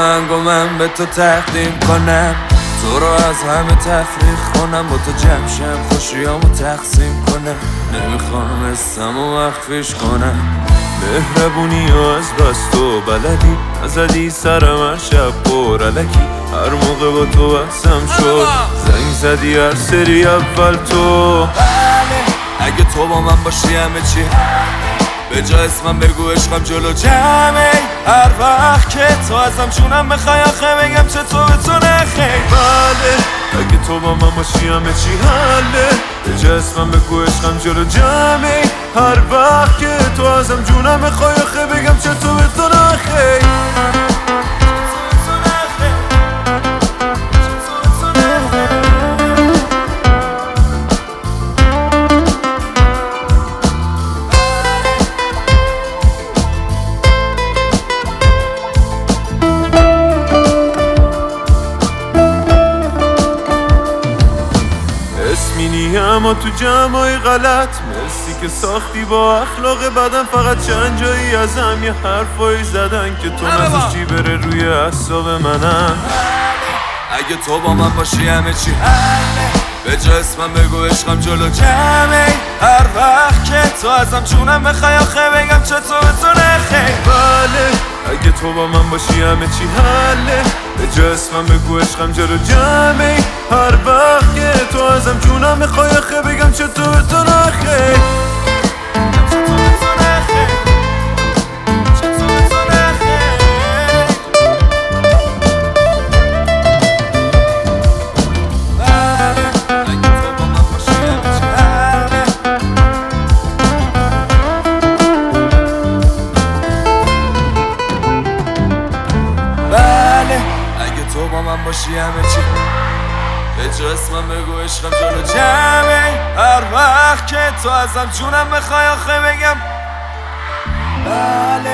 من به تو تقدیم کنم، تو رو از همه تفریق کنم، با تو جمشم خوشیامو تقسیم کنم. نمیخوام اسمو مخفیش کنم، مهربونی و از بس تو بلدی، نزدی سرم هر شب پر علکی. هر موقع با تو بحثم شد زنگ زدی هر سری اول تو. اگه تو با من باشی همه چی به جا اسمم بگو عشقم جلو جمعه. هر وقت که تو ازم جونم بخوای آخه بگم چطور به تو نخیر. بله اگه تو با من باشی همه چی حله، به جا اسمم بگو عشقم جلو جمعه. هر وقت که تو ازم جونم بخوای آخه بگم چطور به تو نخیر. اسمینی اما تو جمعای غلط، مرسی که ساختی با اخلاق بدن. فقط چند جایی ازم یه حرفایی زدن که تو نذاشتی بره روی اعصاب منم. اگه تو با من باشی همه چی حله، به جا اسمم بگو عشقم جلو جمعه. هر وقت که تو ازم جونم بخوای آخه بگم چطور به تو نخیر. بله اگه تو با من باشی همه چی حله، به جا اسمم بگو عشقم جلو جمعه. هر وقت که تو ازم جونم بخوای آخه بگم چطور به تو نخیر. تو با من باشی همه چی به جا اسمم بگو عشقم جلو جمعه. هر وقت که تو ازم جونم بخوای آخه بگم بله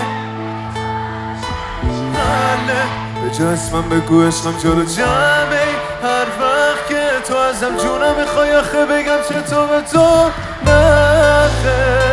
به جا اسمم بگو عشقم جلو جمعه. هر وقت که تو ازم جونم بخوای آخه بگم چطور به تو نخیر.